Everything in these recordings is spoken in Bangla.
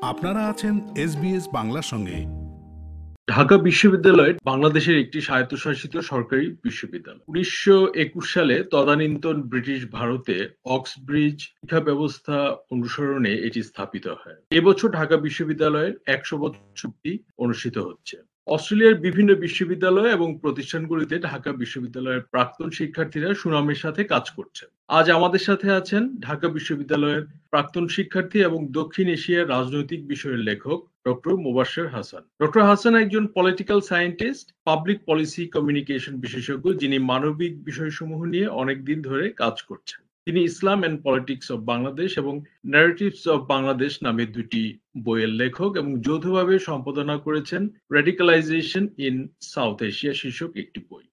আপনারা আছেন SBS বাংলার সঙ্গে। ঢাকা বিশ্ববিদ্যালয় বাংলাদেশের একটি স্বায়ত্তশাসিত সরকারি বিশ্ববিদ্যালয়। ১৯২১ সালে তদানীন্তন ব্রিটিশ ভারতে অক্সব্রিজ শিক্ষা ব্যবস্থা অনুসরণে এটি স্থাপিত হয়। এবছর ঢাকা বিশ্ববিদ্যালয়ের ১০০ বছর চুক্তি অনুষ্ঠিত হচ্ছে। অস্ট্রেলিয়ার বিভিন্ন বিশ্ববিদ্যালয় এবং প্রতিষ্ঠানগুলিতে ঢাকা বিশ্ববিদ্যালয়ের প্রাক্তন শিক্ষার্থীরা সুনামের সাথে কাজ করছেন। আজ আমাদের সাথে আছেন ঢাকা বিশ্ববিদ্যালয়ের প্রাক্তন শিক্ষার্থী এবং দক্ষিণ এশিয়ার রাজনৈতিক বিষয়ের লেখক ডক্টর মোবাশ্বের হাসান। ডক্টর হাসান একজন political scientist, public policy communication বিশেষজ্ঞ, যিনি মানবিক বিষয়সমূহ নিয়ে অনেকদিন ধরে কাজ করছেন। তিনি Islam and politics of Bangladesh এবং ন্যারেটিভস অব বাংলাদেশ নামে দুটি বইয়ের লেখক এবং যৌথভাবে সম্পাদনা করেছেন রেডিকালাইজেশন ইন সাউথ এশিয়া শীর্ষক একটি বই।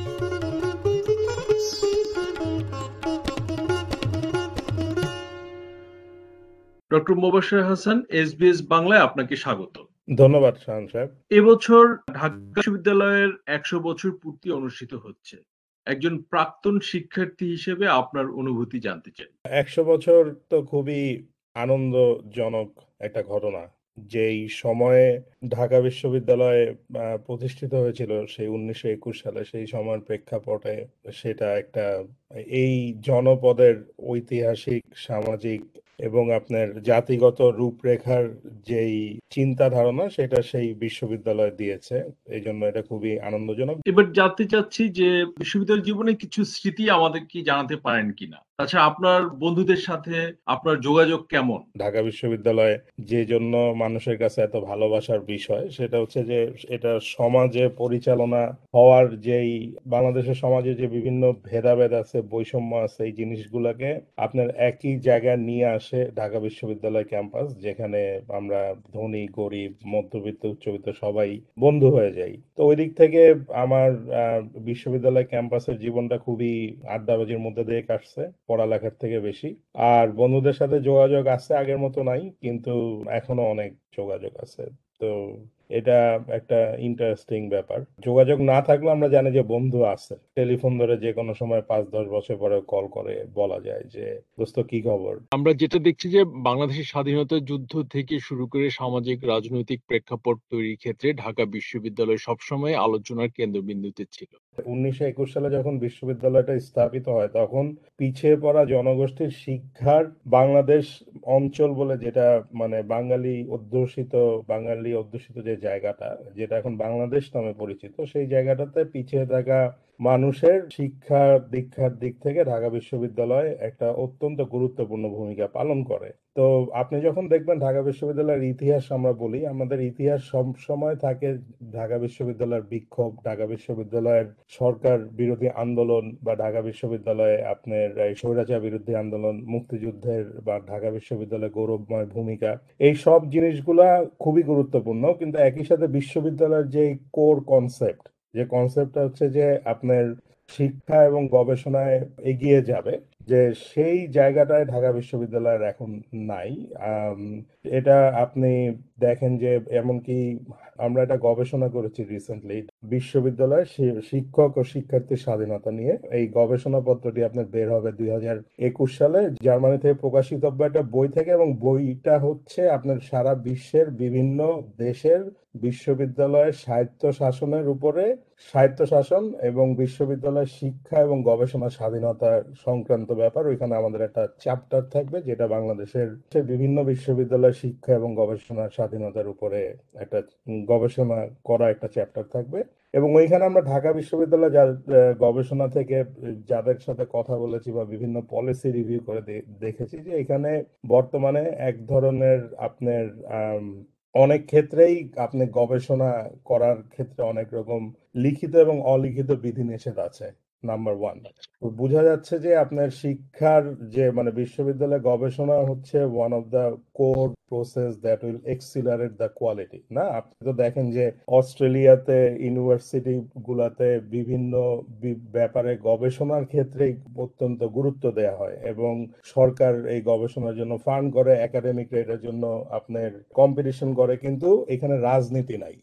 ডক্টর মোবাশ্বের হাসান, SBS বাংলায় আপনাকে স্বাগত। ধন্যবাদ শাহান সাহেব। এবছর ঢাকা বিশ্ববিদ্যালয়ের ১০০ বছর পূর্তি অনুষ্ঠিত হচ্ছে। একজন প্রাক্তন শিক্ষার্থী হিসেবে আপনার অনুভূতি জানতে চাই। ১০০ বছর তো খুবই আনন্দজনক একটা ঘটনা। যেই সময়ে ঢাকা বিশ্ববিদ্যালয় প্রতিষ্ঠিত হয়েছিল সেই ১৯২১ সালে, সেই সময়ের প্রেক্ষাপটে সেটা একটা এই জনপদের ঐতিহাসিক, সামাজিক এবং আপনার জাতিগত রূপরেখার যেই চিন্তা ধারণা সেটা সেই বিশ্ববিদ্যালয় দিয়েছে। এইজন্য এটা খুবই আনন্দজনক। এবার জানতে চাচ্ছি যে বিশ্ববিদ্যালয় জীবনে কিছু স্মৃতি আমাদের কি জানাতে পারেন কিনা? আচ্ছা, আপনার বন্ধুদের সাথে আপনার যোগাযোগ কেমন? ঢাকা বিশ্ববিদ্যালয় যে জন্য মানুষের কাছে এত ভালোবাসার বিষয় সেটা হচ্ছে যে এটা সমাজে পরিচালনা হওয়ার যেই বাংলাদেশের সমাজে যে বিভিন্ন ভেদাভেদ আছে, বৈষম্য আছে, এই জিনিসগুলোকে আপনার একই জায়গায় নিয়ে আসে ঢাকা বিশ্ববিদ্যালয় ক্যাম্পাস, যেখানে আমরা ধনী, গরিব, মধ্যবিত্ত, উচ্চবিত্ত সবাই বন্ধু হয়ে যাই। তো ওই দিক থেকে আমার বিশ্ববিদ্যালয় ক্যাম্পাসের জীবনটা খুবই আড্ডাবাজির মধ্যে দিয়ে কাটছে, পড়ালেখার থেকে বেশি। আর বন্ধুদের সাথে যোগাযোগ আছে, আগের মতো নাই, কিন্তু এখনো অনেক যোগাযোগ আছে। তো এটা একটা ইন্টারেস্টিং ব্যাপার। যোগাযোগ না থাকলেও আমরা জানি যে বন্ধু আছে। টেলিফোন ধরে যে কোনো সময় ৫-১০ বছর পরে কল করে বলা যায় যে দোস্ত কি খবর। আমরা যেটা দেখছি যে বাংলাদেশের স্বাধীনতা যুদ্ধ থেকে শুরু করে সামাজিক রাজনৈতিক প্রেক্ষাপট তৈরির ক্ষেত্রে ঢাকা বিশ্ববিদ্যালয় সবসময় আলোচনার কেন্দ্রবিন্দুতে ছিল। ১৯২১ সালে যখন বিশ্ববিদ্যালয়টা স্থাপিত হয় তখন পিছিয়ে পড়া জনগোষ্ঠীর শিক্ষার বাংলাদেশ অঞ্চল বলে, যেটা মানে বাঙালি অধ্যুষিত যে জায়গাটা, যেটা এখন বাংলাদেশ নামে পরিচিত, সেই জায়গাটাতে পিছিয়ে থাকা মানুষের শিক্ষা দীক্ষার দিক থেকে ঢাকা বিশ্ববিদ্যালয় একটা অত্যন্ত গুরুত্বপূর্ণ ভূমিকা পালন করে। তো আপনি যখন দেখবেন ঢাকা বিশ্ববিদ্যালয়ের ইতিহাস, আমরা বলি আমাদের ইতিহাস সব সময় থাকে ঢাকা বিশ্ববিদ্যালয়ের বিক্ষোভ, ঢাকা বিশ্ববিদ্যালয়ের সরকার বিরোধী আন্দোলন, বা ঢাকা বিশ্ববিদ্যালয়ে আপনার এই স্বৈরাচার বিরোধী আন্দোলন, মুক্তিযুদ্ধের বা ঢাকা বিশ্ববিদ্যালয়ের গৌরবময় ভূমিকা, এই সব জিনিসগুলা খুবই গুরুত্বপূর্ণ। কিন্তু একই সাথে বিশ্ববিদ্যালয়ের যে কোর কনসেপ্ট, যে কনসেপ্টটা হচ্ছে যে আপনার শিক্ষা এবং গবেষণায় এগিয়ে যাবে, যে সেই জায়গাটায় ঢাকা বিশ্ববিদ্যালয়ের এখন নাই। আম, এটা আপনি দেখেন যে এমনকি আমরা একটা গবেষণা করেছি রিসেন্টলি বিশ্ববিদ্যালয়ের শিক্ষক ও শিক্ষার্থীর স্বাধীনতা নিয়ে। এই গবেষণা পত্রটি আপনার বের হবে ২০২১ সালে, জার্মানি থেকে প্রকাশিত একটা বই থেকে, এবং বইটা হচ্ছে আপনার সারা বিশ্বের বিভিন্ন দেশের বিশ্ববিদ্যালয়ের স্বায়ত্তশাসন এবং বিশ্ববিদ্যালয়ের শিক্ষা এবং গবেষণা স্বাধীনতা সংক্রান্ত ব্যাপার। ওইখানে আমাদের একটা চ্যাপ্টার থাকবে যেটা বাংলাদেশের বিভিন্ন বিশ্ববিদ্যালয়ের শিক্ষা এবং গবেষণার স্বাধীনতার উপরে একটা গবেষণা করা একটা চ্যাপ্টার থাকবে। এবং ওইখানে আমরা ঢাকা বিশ্ববিদ্যালয় গবেষণা থেকে যাদের সাথে কথা বলেছি বা বিভিন্ন পলিসি রিভিউ করে দেখেছি যে এখানে বর্তমানে এক ধরনের আপনার অনেক ক্ষেত্রেই আপনি গবেষণা করার ক্ষেত্রে অনেক রকম লিখিত এবং অলিখিত বিধিনিষেধ আছে, নাম্বার ওয়ান। তো বোঝা যাচ্ছে যে আপনার শিক্ষার যে মানে বিশ্ববিদ্যালয়ে গবেষণা হচ্ছে one of the core process that will accelerate the quality. না, আপনি তো দেখেন যে অস্ট্রেলিয়াতে ইউনিভার্সিটি গুলাতে বিভিন্ন ব্যাপারে গবেষণার ক্ষেত্রে অত্যন্ত গুরুত্ব দেওয়া হয়, এবং সরকার এই গবেষণার জন্য ফান্ড করে, একাডেমিক এর জন্য আপনার কম্পিটিশন করে, কিন্তু এখানে রাজনীতি নাই।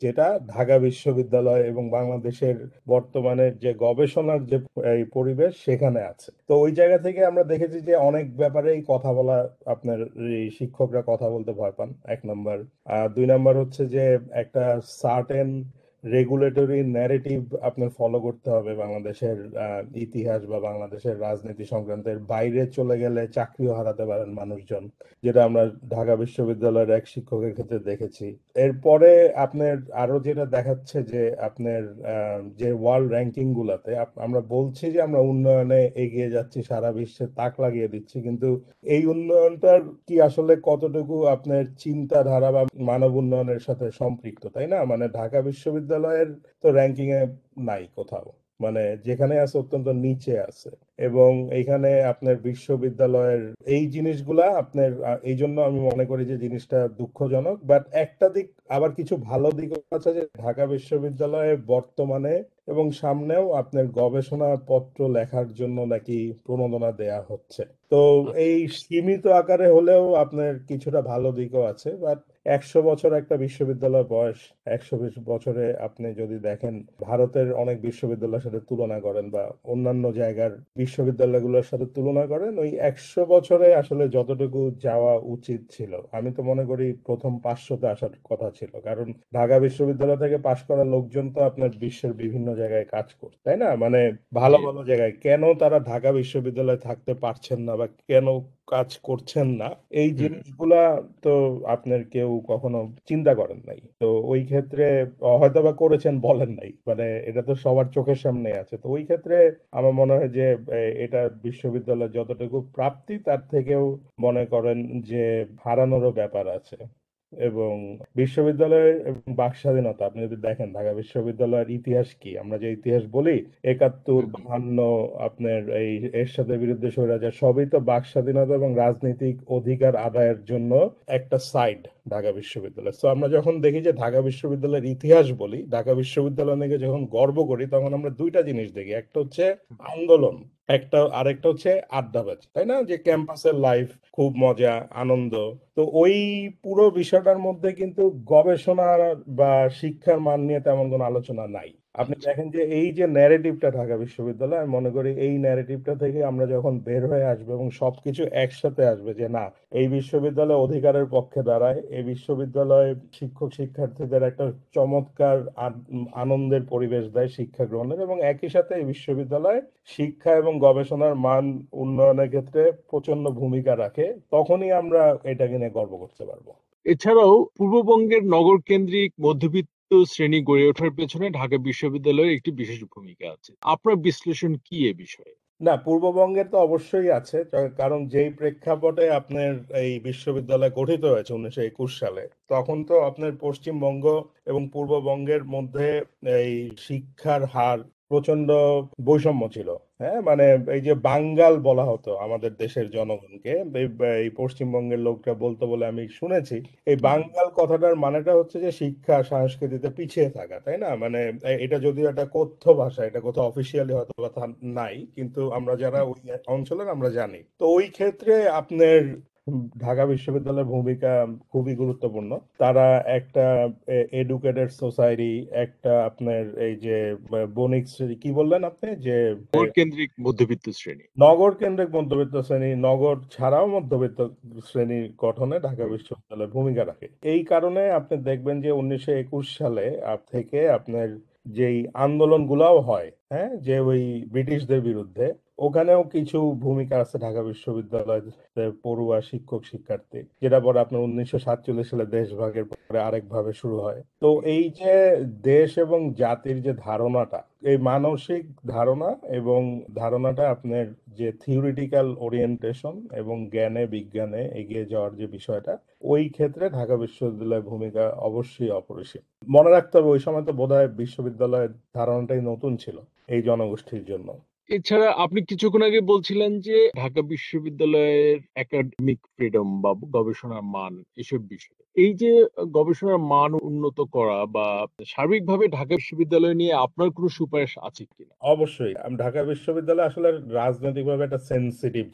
যেটা ঢাকা বিশ্ববিদ্যালয় এবং বাংলাদেশের বর্তমানের যে গবেষণার যে এই পরিবেশ সেখানে আছে। তো ওই জায়গা থেকে আমরা দেখেছি যে অনেক ব্যাপারেই কথা বলা, আপনার এই শিক্ষকরা কথা বলতে ভয় পান, 1 নম্বর। আর 2 নম্বর হচ্ছে যে একটা সার্টেন রেগুলেটরি ন্যারেটিভ আপনার ফলো করতে হবে বাংলাদেশের ইতিহাস বা বাংলাদেশের রাজনীতি সংক্রান্তের বাইরে চলে গেলে চাকরিও হারাতে পারেন মানুষজন, যেটা আমরা ঢাকা বিশ্ববিদ্যালয়ের এক শিক্ষকের ক্ষেত্রে দেখেছি। এরপরে আপনার আরো যেটা দেখাচ্ছে যে আপনার যে ওয়ার্ল্ড র্যাঙ্কিং গুলাতে আমরা বলছি যে আমরা উন্নয়নে এগিয়ে যাচ্ছি, সারা বিশ্বে তাক লাগিয়ে দিচ্ছি, কিন্তু এই উন্নয়নটার কি আসলে কতটুকু আপনার চিন্তাধারা বা মানব উন্নয়নের সাথে সম্পৃক্ত, তাই না? মানে ঢাকা বিশ্ববিদ্যালয়ের তো র্যাঙ্কিং এ নাই কোথাও, মানে যেখানে আছে অত্যন্ত নিচে আছে। এবং এইখানে আপনার বিশ্ববিদ্যালয়ের এই জিনিসগুলা আপনার এই জন্য আমি মনে করি যে জিনিসটা দুঃখজনক। বাট একটা দিক আবার কিছু ভালো দিক আছে, যে ঢাকা বিশ্ববিদ্যালয়ে বর্তমানে এবং সামনেও আপনার গবেষণা পত্র লেখার জন্য নাকি প্রণোদনা দেয়া হচ্ছে। তো এই সীমিত আকারে হলেও আপনার কিছুটা ভালো দিকও আছে। বাট 100 বছর একটা বিশ্ববিদ্যালয় বয়স, 120 বছরে আপনি যদি দেখেন ভারতের অনেক বিশ্ববিদ্যালয়ের সাথে তুলনা করেন বা অন্যান্য জায়গার বিশ্ববিদ্যালয়গুলোর সাথে তুলনা করেন, ওই 100 বছরে আসলে যতটুকু যাওয়া উচিত ছিল, আমি তো মনে করি প্রথম 500তে আসার কথা ছিল। কারণ ঢাকা বিশ্ববিদ্যালয় থেকে পাশ করা লোকজন তো আপনার বিশ্বের বিভিন্ন জায়গায় কাজ করছে, তাই না? মানে ভালো জি। ভালো জায়গায় কেন তারা ঢাকা বিশ্ববিদ্যালয়ে থাকতে পারছেন না বা কেন কাজ করছেন না, এই হুম। জিনিসগুলা তো আপনার কেউ কখনো চিন্তা করেন নাই। তো ওই ক্ষেত্রে হয়তো বা করেছেন, বলেন নাই, মানে এটা তো সবার চোখের সামনে আছে। তো ওই ক্ষেত্রে আমার মনে হয় যে এটা বিশ্ববিদ্যালয়ের যতটুকু প্রাপ্তি তার থেকেও মনে করেন যে হারানোরও ব্যাপার আছে। এবং বিশ্ববিদ্যালয়ের এবং বাক স্বাধীনতা আপনি যদি দেখেন, ঢাকা বিশ্ববিদ্যালয়ের ইতিহাস কি, আমরা যে ইতিহাস বলি 71, হুম। 52, আপনার এই এরশাদের বিরুদ্ধে স্বৈরাচার, সবই তো বাক স্বাধীনতা এবং রাজনৈতিক অধিকার আদায়ের জন্য একটা সাইড ঢাকা বিশ্ববিদ্যালয়। তো আমরা যখন দেখি যে ঢাকা বিশ্ববিদ্যালয়ের ইতিহাস বলি, ঢাকা বিশ্ববিদ্যালয় নিয়ে যখন গর্ব করি, তখন আমরা দুইটা জিনিস দেখি। একটা হচ্ছে আন্দোলন, আরেকটা হচ্ছে আড্ডাবাজি, তাই না? যে ক্যাম্পাসের লাইফ খুব মজা, আনন্দ। তো ওই পুরো বিষয়টার মধ্যে কিন্তু গবেষণা বা শিক্ষার মান নিয়ে তেমন কোনো আলোচনা নাই। আপনি আচ্ছা। দেখেন যে এই যে ন্যারেটিভটা ঢাকা বিশ্ববিদ্যালয়, আমি মনে করি এই ন্যারেটিভটা থেকে আমরা যখন বের হয়ে আসবো এবং সবকিছু একসাথে আসবে, যে না, এই বিশ্ববিদ্যালয় অধিকারের পক্ষে দাঁড়ায়, এই বিশ্ববিদ্যালয় শিক্ষক শিক্ষার্থীদের একটা চমৎকার আনন্দের পরিবেশ দেয় শিক্ষা গ্রহণের, এবং একই সাথে এই বিশ্ববিদ্যালয় শিক্ষা এবং গবেষণার মান উন্নয়নের ক্ষেত্রে প্রচন্ড ভূমিকা রাখে, তখনই আমরা এটাকে নিয়ে গর্ব করতে পারবো। এছাড়াও পূর্ববঙ্গের নগর কেন্দ্রিক মধ্যবিত্ত শ্রেণী গড়ে ওঠার পেছনে ঢাকা বিশ্ববিদ্যালয়ের একটি বিশেষ ভূমিকা আছে। আপনার বিশ্লেষণ কি এ বিষয়ে? না, পূর্ববঙ্গের তো অবশ্যই আছে। কারণ যেই প্রেক্ষাপটে আপনার এই বিশ্ববিদ্যালয় গঠিত হয়েছে 1921 সালে, তখন তো আপনার পশ্চিমবঙ্গ এবং পূর্ববঙ্গের মধ্যে এই শিক্ষার হার প্রচন্ড বৈষম্য ছিল। হ্যাঁ, মানে এই যে বাঙ্গাল বলা হতো আমাদের দেশের জনগণকে, এই পশ্চিমবঙ্গের লোকটা বলতো বলে আমি শুনেছি। এই হুম। বাঙ্গাল কথাটার মানেটা হচ্ছে যে শিক্ষা সংস্কৃতিতে পিছিয়ে থাকা, তাই না? মানে এটা যদিও একটা কথ্য ভাষা, এটা কোথাও অফিসিয়ালি হয়তো বা নাই, কিন্তু আমরা যারা হুম। ওই অঞ্চলের আমরা জানি। তো ওই ক্ষেত্রে আপনার ঢাকা বিশ্ববিদ্যালয়ের ভূমিকা খুবই গুরুত্বপূর্ণ। তারা একটা এডুকেটেড সোসাইটি, একটা আপনার এই যে বণিক শ্রেণী, কি বললেন আপনি, যে নগর কেন্দ্রিক মধ্যবিত্ত শ্রেণী। নগর কেন্দ্রিক মধ্যবিত্ত শ্রেণী, নগর ছাড়াও মধ্যবিত্ত শ্রেণীর গঠনে ঢাকা হুম। বিশ্ববিদ্যালয় ভূমিকা রাখে। এই কারণে আপনি দেখবেন যে 1921 সালে থেকে আপনার যেই আন্দোলনগুলাও হয়, হ্যাঁ, যে ওই ব্রিটিশদের বিরুদ্ধে, ওখানেও কিছু ভূমিকা আছে ঢাকা বিশ্ববিদ্যালয়ের পড়ুয়া শিক্ষক শিক্ষার্থী, যেটা পরে আপনার 1947 সালে দেশভাগের পরে আরেকভাবে শুরু হয়। তো হুম। এই যে দেশ এবং জাতির যে ধারণাটা, এই মানসিক ধারণা এবং ধারণাটা আপনার যে থিওরিটিক্যাল ওরিয়েন্টেশন এবং জ্ঞানে বিজ্ঞানে এগিয়ে যাওয়ার যে বিষয়টা, ওই ক্ষেত্রে ঢাকা বিশ্ববিদ্যালয়ের ভূমিকা অবশ্যই অপরিসীম। মনে রাখতে হবে ওই সময় তো বোধহয় বিশ্ববিদ্যালয়ের ধারণাটাই নতুন ছিল এই জনগোষ্ঠীর জন্য। এছাড়া আপনি কিছুক্ষণ আগে বলছিলেন যে ঢাকা বিশ্ববিদ্যালয়ের একাডেমিক ফ্রিডম বা গবেষণার মান এসব বিষয়ে। এই যে গবেষণার মান উন্নত করা বা সার্বিকভাবে ঢাকা বিশ্ববিদ্যালয় নিয়ে আপনার কোনো সুপারিশ আছে কিনা? অবশ্যই ঢাকা বিশ্ববিদ্যালয় আসলে রাজনৈতিকভাবে একটা সেন্সিটিভ জায়গা।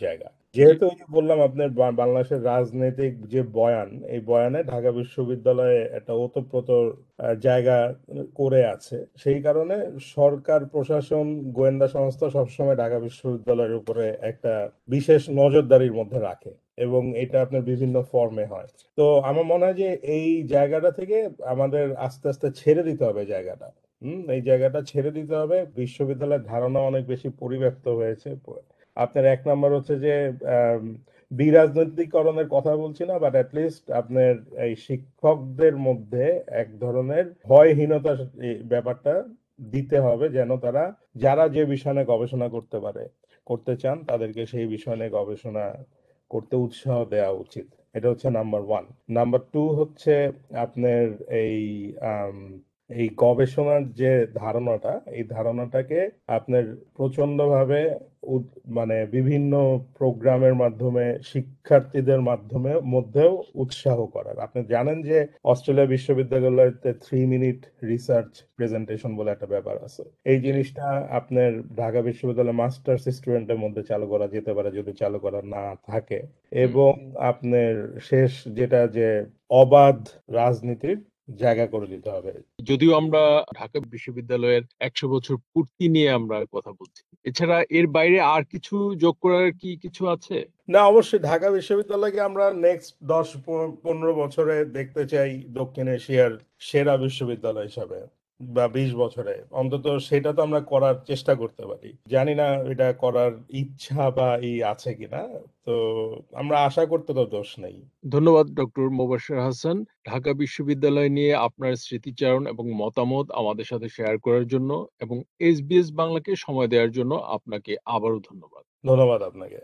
যেহেতু ওই যে বললাম আপনার বাংলাদেশের রাজনৈতিক যে বয়ান, এই বয়ানে ঢাকা বিশ্ববিদ্যালয়ে একটা ওতপ্রোত জায়গা করে আছে, সেই কারণে সরকার, প্রশাসন, গোয়েন্দা সংস্থা সবসময় ঢাকা বিশ্ববিদ্যালয়ের উপরে একটা বিশেষ নজরদারির মধ্যে রাখে, এবং এটা আপনার বিভিন্ন ফর্মে হয়। তো আমার মনে হয় যে এই জায়গাটা থেকে আমাদের আস্তে আস্তে ছেড়ে দিতে হবে জায়গাটা। এই জায়গাটা ছেড়ে দিতে হবে। বিশ্ববিদ্যালয়ের ধারণা অনেক বেশি পরিব্যাপ্ত হয়েছে। আপনার এক নাম্বার হচ্ছে যে আম, বিরাজনৈতিকরণের কথা বলছি না, বাট অ্যাটলিস্ট আপনার এই শিক্ষকদের মধ্যে এক ধরনের ভয়হীনতার এই ব্যাপারটা দিতে হবে, যেন তারা, যারা যে বিষয় নিয়ে গবেষণা করতে চান, তাদেরকে সেই বিষয় নিয়ে গবেষণা করতে উৎসাহ দেওয়া উচিত। এটা হচ্ছে নাম্বার ওয়ান। নাম্বার টু হচ্ছে আপনার এই আম, এই গবেষণার যে ধারণাটা, এই ধারণাটাকে আপনার প্রচন্ডভাবে মানে বিভিন্ন প্রোগ্রামের মাধ্যমে, শিক্ষার্থীদের মধ্যেও উৎসাহ করার। আপনি জানেন যে অস্ট্রেলিয়া বিশ্ববিদ্যালয়তে 3 মিনিট রিসার্চ প্রেজেন্টেশন বলে একটা ব্যাপার আছে। এই জিনিসটা আপনার ঢাকা বিশ্ববিদ্যালয়ের মাস্টার্স স্টুডেন্টের মধ্যে চালু করা যেতে পারে, যদি চালু করা না থাকে। এবং আপনার শেষ যেটা, যে অবাধ রাজনীতির জায়গা করে দিতে হবে। যদিও আমরা ঢাকা বিশ্ববিদ্যালয়ের 100 বছর পূর্তি নিয়ে আমরা কথা বলছি, এছাড়া এর বাইরে আর কিছু যোগ করার কি কিছু আছে? না, অবশ্যই ঢাকা বিশ্ববিদ্যালয়কে আমরা নেক্সট 10-15 বছরে দেখতে চাই দক্ষিণ এশিয়ার সেরা বিশ্ববিদ্যালয় হিসাবে, বা 20 বছরে অন্তত সেটা তো আমরা করার চেষ্টা করতে পারি। জানি না এটা করার ইচ্ছা বা আছে কিনা। তো আমরা আশা করতে তো দোষ নেই। ধন্যবাদ ডক্টর মোবাশ্বের হাসান, ঢাকা বিশ্ববিদ্যালয় নিয়ে আপনার স্মৃতিচারণ এবং মতামত আমাদের সাথে শেয়ার করার জন্য, এবং এসবিএস বাংলাকে সময় দেওয়ার জন্য আপনাকে আবারও ধন্যবাদ। ধন্যবাদ আপনাকে।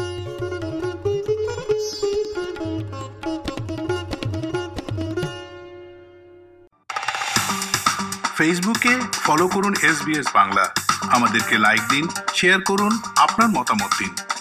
ফেসবুকে ফলো করুন SBS বাংলা। আমাদেরকে লাইক দিন, শেয়ার করুন, আপনার মতামত দিন।